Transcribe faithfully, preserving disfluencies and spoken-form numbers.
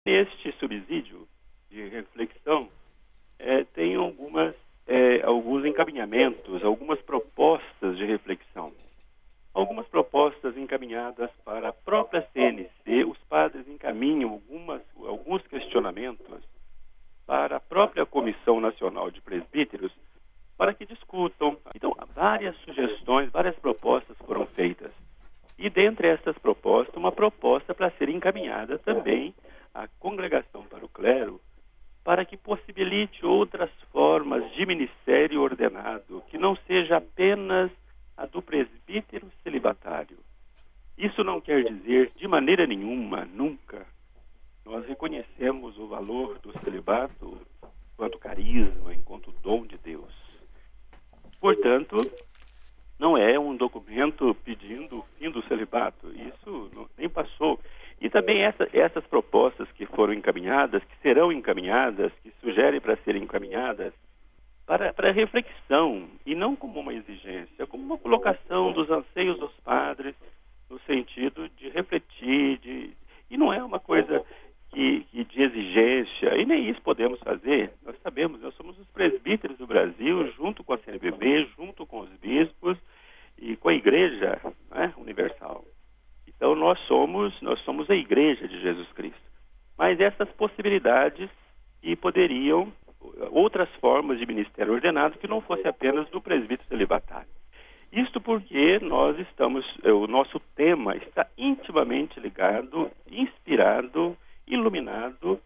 Este subsídio de reflexão eh, tem algumas, eh, alguns encaminhamentos, algumas propostas de reflexão. Algumas propostas encaminhadas para a própria C N C, os padres encaminham algumas, alguns questionamentos para a própria Comissão Nacional de Presbíteros para que discutam. Então, várias sugestões, várias propostas foram feitas. E dentre essas propostas, uma proposta para ser encaminhada também à Congregação para o Clero, para que possibilite outras formas de ministério ordenado, que não seja apenas a do presbítero celibatário. Isso não quer dizer, de maneira nenhuma, nunca, nós reconhecemos o valor do celibato enquanto carisma, enquanto dom de Deus. Portanto, não é um documento pedindo o fim do celibato. Isso não, nem passou. E também essa, essas propostas que foram encaminhadas, que serão encaminhadas, que sugerem para serem encaminhadas, para, para reflexão, e não como uma exigência, como uma colocação dos anseios dos padres, no sentido de refletir, de, e não é uma coisa que, que de exigência, e nem isso podemos fazer. Nós sabemos, nós somos os presbíteros do Brasil, junto com a C N B B, junto com os bispos e com a Igreja, né, Universal. Então nós somos, nós somos a Igreja de Jesus Cristo. Mas essas possibilidades que poderiam, outras formas de ministério ordenado que não fosse apenas do presbítero celibatário. Isto porque nós estamos, o nosso tema está intimamente ligado, inspirado, iluminado